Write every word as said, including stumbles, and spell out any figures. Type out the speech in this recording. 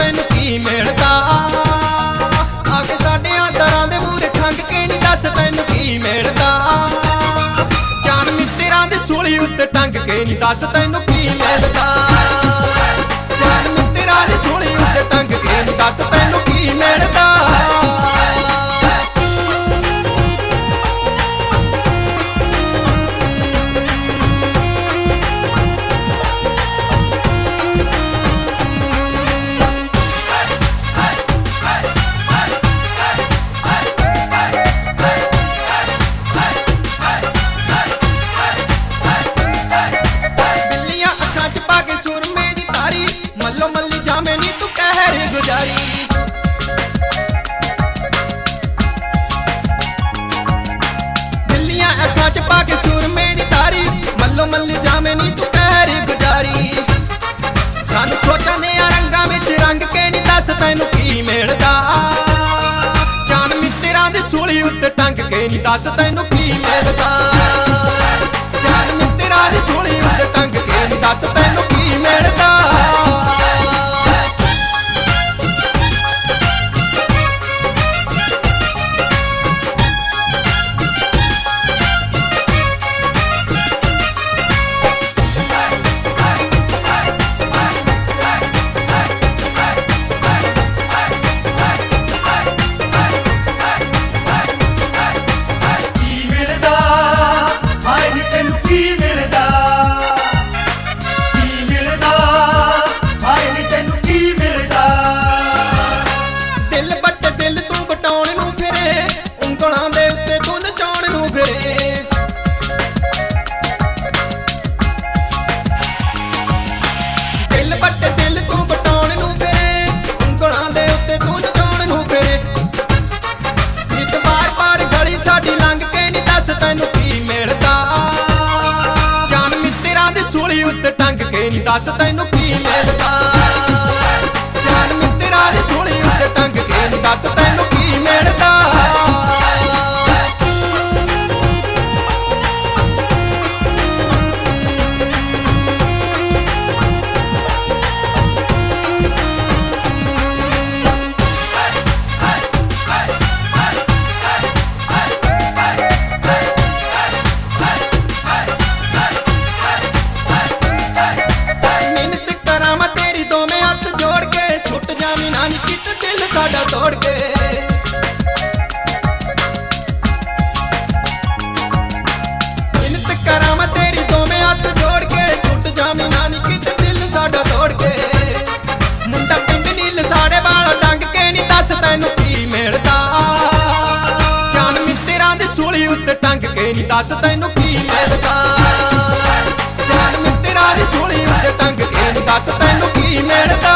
तैनू की मिलदा आके साडियां दरां दे मूरे खंग के नी दस तैनू की मिलदा जान मित्तरां दे सूली उत्ते टंग के नी दस तैनू की मिलदा जान मित्तरां दे सूली उत्ते टंग के नी दस तैनू की मिलदा मल्लो मल्ली जामे नी तू कहरे गुजारी बिल्लियां अखां च पाके सुरमे दी तारी मल्लो मल्ली जामे नी तू कहरे गुजारी सानू सोचा ने रंगां विच रंग के नी दस तैनू की मिलदा जान मित्तरां दी सूली उत्ते टंग के नी दस तैनू की मिलदा जान मित्तरां दी सूली उत्ते टंग के नी दस तैनू की मिलदा तैनू की मिलदा जान मित्तरां दी सूली उत्ते टंग के नी दस तैनू की मिलदा जान मित्तरां दी सूली उत्ते टंग के नी दस तैनू की मिलदा साडा तोड़ के मिन्नत करां मैं तेरी दो में हाथ जोड़ के छुट जामी नानी कित दिल साडा तोड़ के मुंडा पिंड नील साड़े वाला डंग के नी दस तैनू की मिलदा जान मित्तरां दी सूली उत्ते टंग के नी दस तैनू की मिलदा जान मित्तरां दी सूली उत्ते टंग के नी दस तैनू की मिलदा